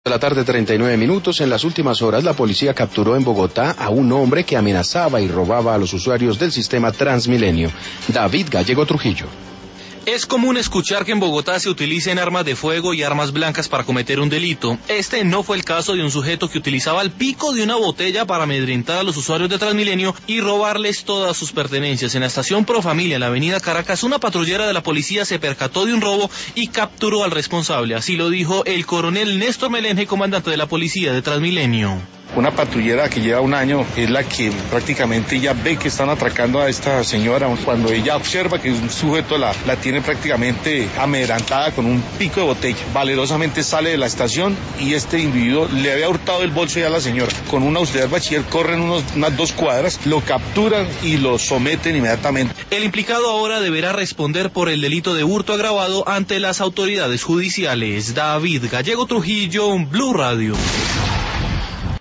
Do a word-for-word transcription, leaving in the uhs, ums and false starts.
De la tarde, treinta y nueve minutos. En las últimas horas, la policía capturó en Bogotá a un hombre que amenazaba y robaba a los usuarios del sistema Transmilenio. David Gallego Trujillo. Es común escuchar que en Bogotá se utilicen armas de fuego y armas blancas para cometer un delito. Este no fue el caso de un sujeto que utilizaba el pico de una botella para amedrentar a los usuarios de Transmilenio y robarles todas sus pertenencias. En la estación Profamilia, en la avenida Caracas, una patrullera de la policía se percató de un robo y capturó al responsable. Así lo dijo el coronel Néstor Melenje, comandante de la policía de Transmilenio. Una patrullera que lleva un año es la que prácticamente ya ve que están atracando a esta señora. Cuando ella observa que un sujeto la, la tiene prácticamente amedrentada con un pico de botella, valerosamente sale de la estación y este individuo le había hurtado el bolso ya a la señora. Con una auxiliar bachiller corren unos, unas dos cuadras, lo capturan y lo someten inmediatamente. El implicado ahora deberá responder por el delito de hurto agravado ante las autoridades judiciales. David Gallego Trujillo, Blue Radio.